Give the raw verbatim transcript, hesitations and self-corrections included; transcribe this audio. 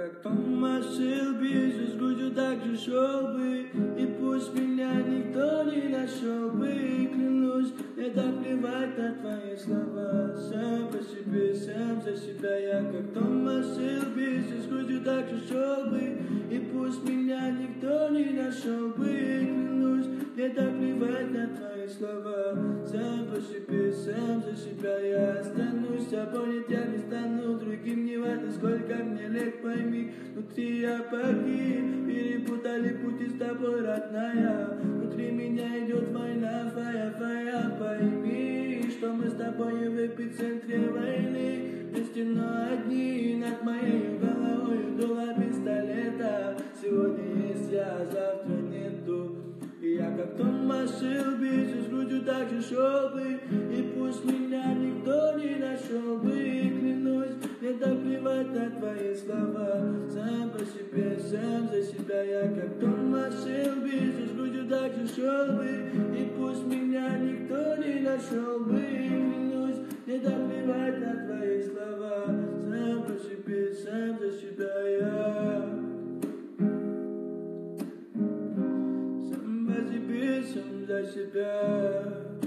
как Томас Шелби, с грудью так же шел бы, и пусть меня никто не нашел бы, клянусь, мне так плевать на твои слова. Сам по себе, сам за себя, я как Томас Шелби, с грудью так же шел бы, и пусть меня никто не нашел бы, клянусь, мне так плевать на твои слова. Сам по себе, сам за себя, я останусь собой, я не стану другим, не важно, сколько мне лет, пойми, внутри я погиб, перепутали пути с тобой, родная, внутри меня идет война, фая, фая, пойми, что мы с тобой в эпицентре войны, вместе, но одни, над моей головой дуло пистолета, сегодня есть я, завтра нету. И я как Томас Шелби, с грудью так же шел бы, и пусть меня никто не нашел бы, клянусь, мне так плевать на твои слова. Сам по себе, сам за себя, я как Томас Шелби, с грудью так же шел бы, и пусть меня никто не нашел бы, клянусь, мне так плевать на твои слова. Сам по себе, сам за себя, я. Сам за себя.